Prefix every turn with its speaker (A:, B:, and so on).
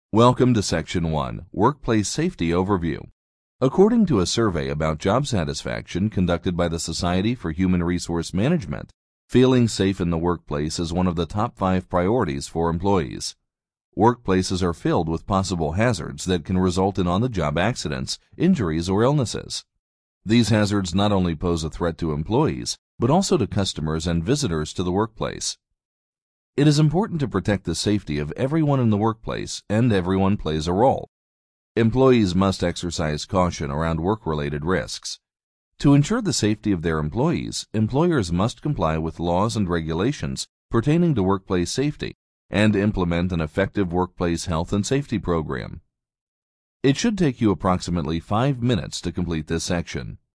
A: Welcome to Section 1, Workplace Safety Overview. According to a survey about job satisfaction conducted by the Society for Human Resource Management, feeling safe in the workplace is one of the top 5 priorities for employees. Workplaces are filled with possible hazards that can result in on-the-job accidents, injuries, or illnesses. These hazards not only pose a threat to employees, but also to customers and visitors to the workplace. It is important to protect the safety of everyone in the workplace, and everyone plays a role. Employees must exercise caution around work-related risks. To ensure the safety of their employees, employers must comply with laws and regulations pertaining to workplace safety and implement an effective workplace health and safety program. It should take you approximately 5 minutes to complete this section.